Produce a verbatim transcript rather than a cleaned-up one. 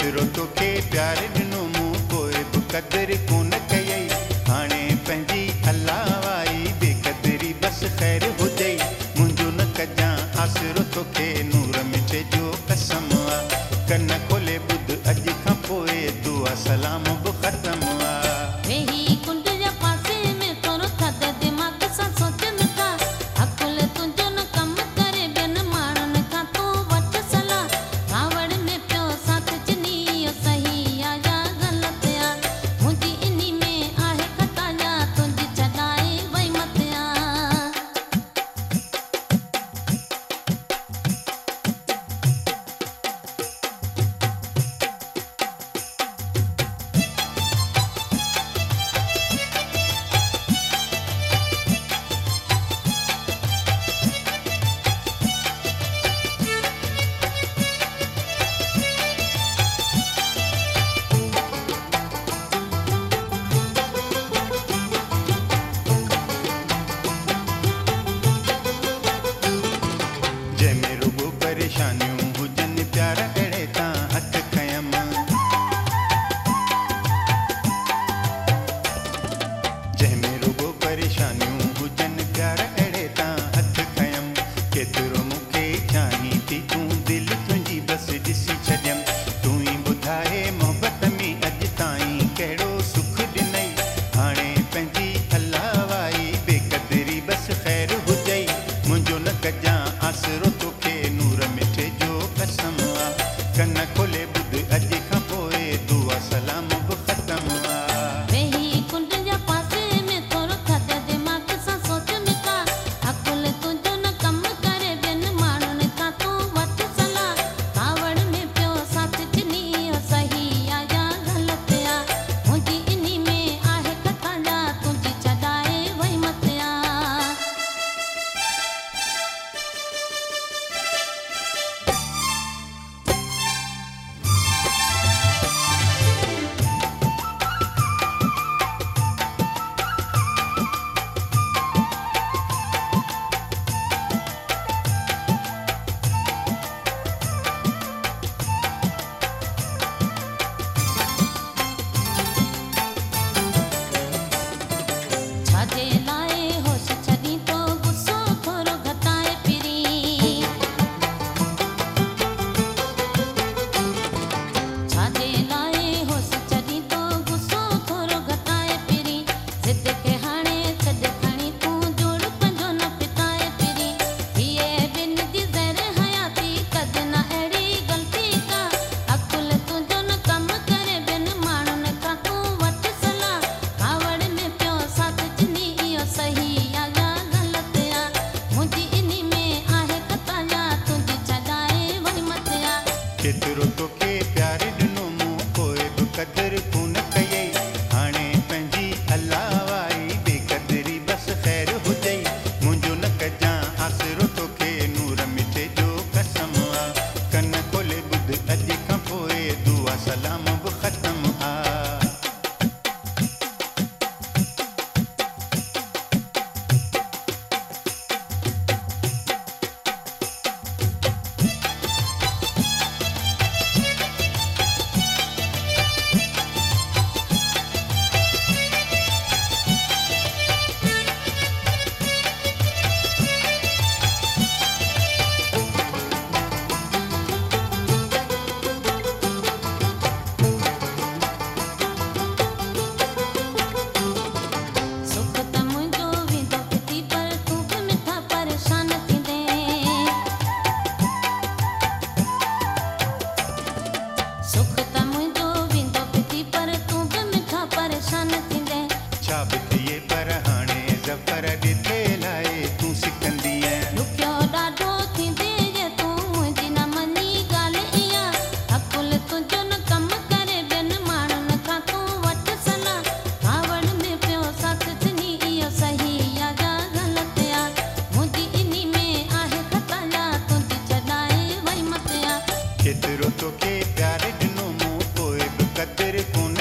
केतिरो तोखे प्यार ॾिनो मूं पोइ बि क़दुरु कोन कयई हाणे पंहिंजी अलाह आई बेक़दरी बसि ख़ैरु हुजई मुंहिंजो न कजां आसिरो तोखे नूर मिठे जो कसम आहे कन खोले ॿुध अॼु खां पोइ दुआ सलाम बि ख़तमु आहे वेही कुंड जे पासे में थोरो थधि दिमाग़ सां सोचनि था अकुल तुंहिंजो न कमु करे ॿियनि माण्हुनि खां तूं वठ सलाह कावड़ में पियो साथ चिनी इहो सही आहे या ग़लति आहे मुंहिंजी इन्ही में आहे ख़ता या तुंहिंजी छॾाए वई मथे आहे जंहिंमें रुॻो परेशानियूं हुजनि प्यार अहिड़े तां हथ खयमि जंहिंमें रुॻो परेशानियूं हुजनि प्यार अहिड़े तां हथ खयमि केतिरो मूंखे चाहीं थी तूं दिलि तुंहिंजी बसि ॾिसी छॾियमि तूं ई ॿुधाए मोहबत में अॼु ताईं कहिड़ो सुख ॾिनई हाणे पंहिंजी अलाह आई बेक़दरी बसि ख़ैरु हुजई मुंहिंजो न कजां आसिरो तोखे नूर मिठे जो कसम आहे कन खोले ॿुध अॼु खां पोइ दुआ सलाम बि ख़तमु आहे वेही कुंड जे पासे में थोरो थधि दिमाग़ सां सोचनि था अकुल तुंहिंजो न कमु करे ॿियनि माण्हुनि खां तूं वठ सलाह कावड़ में पियो साथ चिनी इहो सही आहे या ग़लति आहे मुंहिंजी इन्ही में आहे ख़ता या तुंहिंजी छॾाए वई मथे आहे छाजे लाइ होश छॾी तो गुस्सो थोरो घटाए फिरी छाजे लाइ होश छॾी तो गुस्सो थोरो घटाए फिरी ज़िद खे हाणे छॾ खणी तूं जोड़ पंहिंजो न पिटाए फिरी हीअ ॿिन जी ज़हर हयाती कदि न अहिड़ी ग़लती का अकुल तुंहिंजो न कमु करे ॿियनि माण्हुनि खां तूं वठ सलाह कावड़ में पियो साथ चिनी इहो सही आहे या ग़लति आहे मुंहिंजी इन्ही में आहे ख़ता या तुंहिंजी छॾाए वई मथे आहे केतिरो तोखे प्यार ॾिनो मूं पोइ बि क़दुरु कोन कयई हाणे पंहिंजी अलाह आई बेक़दरी बसि ख़ैरु हुजई मुंहिंजो न कजां आसिरो तोखे नूर मिठे जो कसम आहे कन खोले ॿुध अॼु खां पोइ दुआ सलाम बि ख़तमु आहे सुख त मुंहिंजो वेंदो फिटी पर तूं बि मिठा परेशान थींदे सुख त मुंहिंजो वेंदो फिटी पर तूं बि मिठा परेशान थींदे छा बि थिए पर हाणे ज़फ़र ॾिठे लाइ तूं सिकंदीअ ॾुखियो ॾाढो थींदे जे तूं मुंहिंजी न मञी ॻाल्हि इहा अकुल तुंहिंजो न कमु करे ॿियनि माण्हुनि खां तूं वठ सलाह कावड़ में पियो साथ चिनी इहो सही आहे या ग़लति आहे मुंहिंजी इन्ही में आहे ख़ता या तुंहिंजी छॾाए वई मथे आहे केतिरो तोखे प्यार ॾिनो मूं पोइ बि क़दुरु कोन